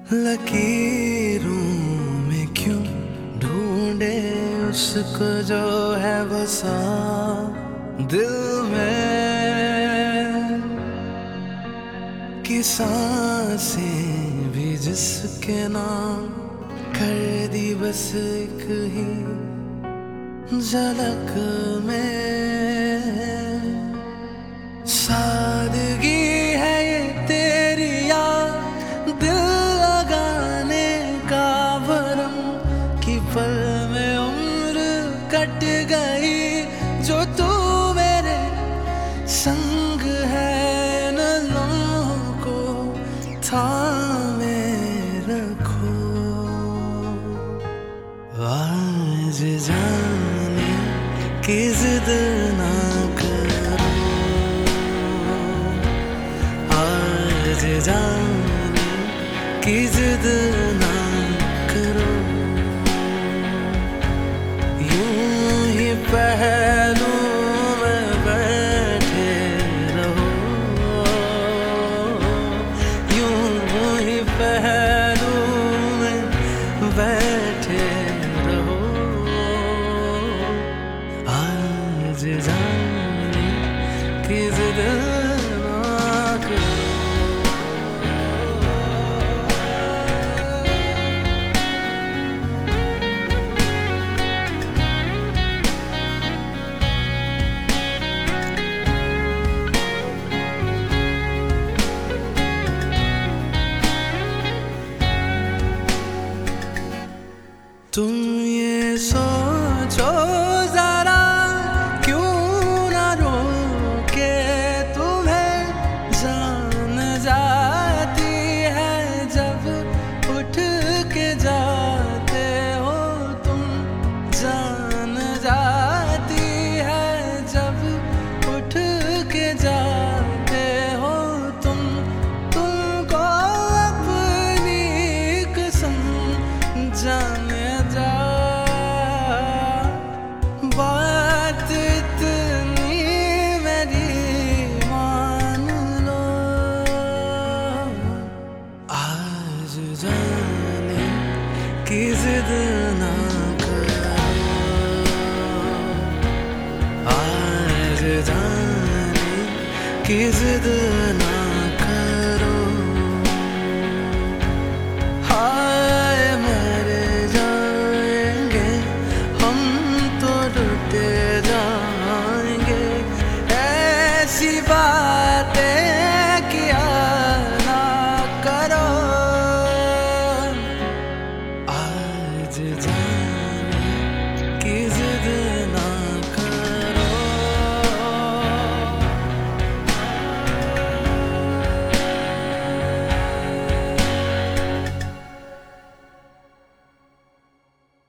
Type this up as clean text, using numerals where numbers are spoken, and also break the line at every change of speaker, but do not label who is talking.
लकीरों में क्यों ढूंढे उसको जो है बसा दिल में, कि सांसें भी जिसके नाम कर दी बस एक ही झलक में। सादगी है ये तेरी याद दिल लगाने का भरम, कि पल में उम्र कट गई जो तू मेरे संग है। न लम्हों को थामे रखो आज जाने की जिद ना करो, आज जाने की जिद ना करो। यूं ही पहलू में बैठे रहो, यूं ही पहलू में बैठे रहो। आज जाने की जिद ना करो। तुम ये सोचो जरा क्यों ना रोके तुम्हें जान जाती है जब उठ के जाते हो तुम, जान जाती है जब उठ के जाते हो तुम। तुमको अपनी कसम जाने बात इतनी मेरी मान लो, आज जाने की जिद ना करो, आज जाने की जिद ना करो। हाय मर जाएंगे हम तो लुटे जाएंगे, ऐसी बातें किया ना करो। आज जाने